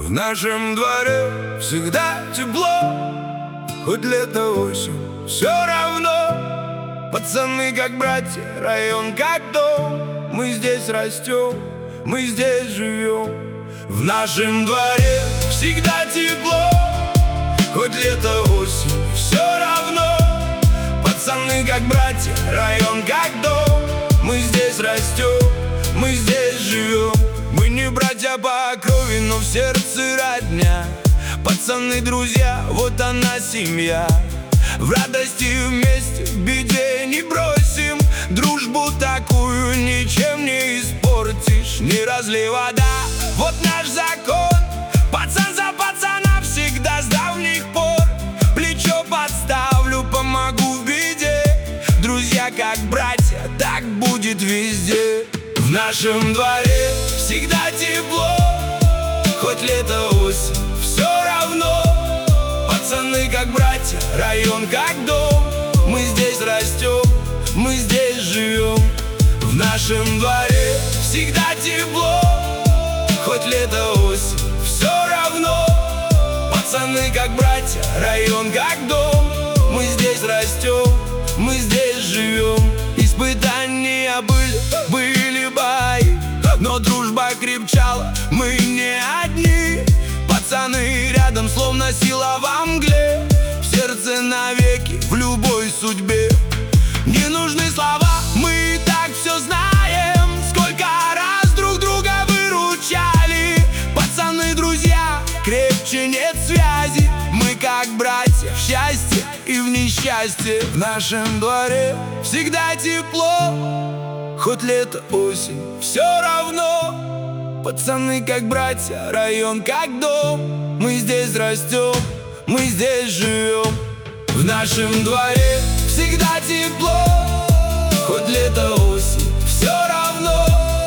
В нашем дворе всегда тепло, хоть лето, осень, все равно. Пацаны как братья, район как дом. Мы здесь растем, мы здесь живем. В нашем дворе всегда тепло, хоть лето, осень, все равно. Пацаны как братья, район как дом. Мы здесь растем, мы здесь живем. Мы не братья по крови, но в сердце родня. Пацаны друзья, вот она семья. В радости вместе, в беде не бросим. Дружбу такую ничем не испортишь. Не разлей вода, вот наш закон. Пацан за пацана всегда с давних пор. Плечо подставлю, помогу в беде. Друзья как братья, так будет везде. В нашем дворе всегда тепло, хоть лето, осень, все равно. Пацаны как братья, район как дом. Мы здесь растем, мы здесь живем. В нашем дворе всегда тепло, хоть лето, осень, все равно. Пацаны как братья, район как дом. Мы здесь растем, мы здесь живем. Испытания были бои, но дружба крепчала, мы не одни. Пацаны рядом, словно сила во мгле. В сердце навеки, в любой судьбе. Не нужны слова, мы и так все знаем. Сколько раз друг друга выручали. Пацаны друзья, крепче нет связи. Мы как братья в счастье и в несчастье. В нашем дворе всегда тепло, хоть лето, осень, все равно. Пацаны как братья, район как дом. Мы здесь растем, мы здесь живем. В нашем дворе всегда тепло, хоть лето, осень, все равно.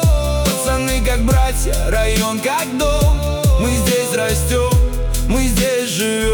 Пацаны как братья, район как дом. Мы здесь растем, мы здесь живем.